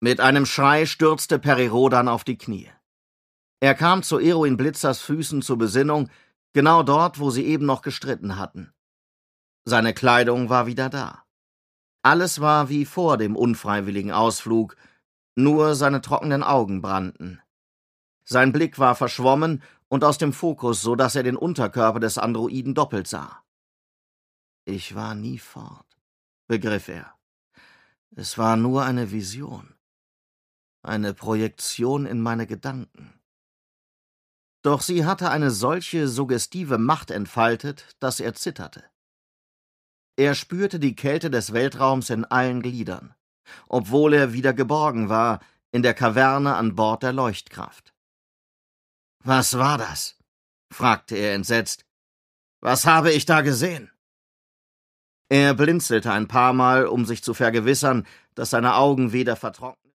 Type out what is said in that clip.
Mit einem Schrei stürzte Perirodan auf die Knie. Er kam zu Eruin Blitzers Füßen zur Besinnung, genau dort, wo sie eben noch gestritten hatten. Seine Kleidung war wieder da. Alles war wie vor dem unfreiwilligen Ausflug, nur seine trockenen Augen brannten. Sein Blick war verschwommen und aus dem Fokus, so dass er den Unterkörper des Androiden doppelt sah. Ich war nie fort, begriff er. Es war nur eine Vision, eine Projektion in meine Gedanken. Doch sie hatte eine solche suggestive Macht entfaltet, dass er zitterte. Er spürte die Kälte des Weltraums in allen Gliedern, obwohl er wieder geborgen war, in der Kaverne an Bord der Leuchtkraft. »Was war das?« fragte er entsetzt. »Was habe ich da gesehen?« Er blinzelte ein paar Mal, um sich zu vergewissern, dass seine Augen weder vertrocknet